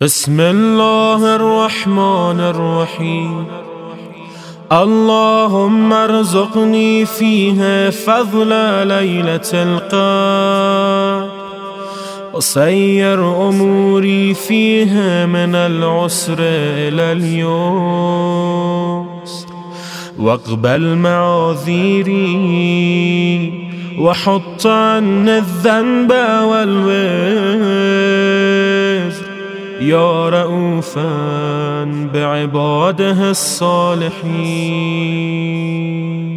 بسم الله الرحمن الرحيم. اللهم ارزقني فيها فضل ليلة القدر وسير أموري فيها من العسر إلى اليسر واقبل معاذيري وحط عني الذنب والوزر يا رؤوفا بعباده الصالحين.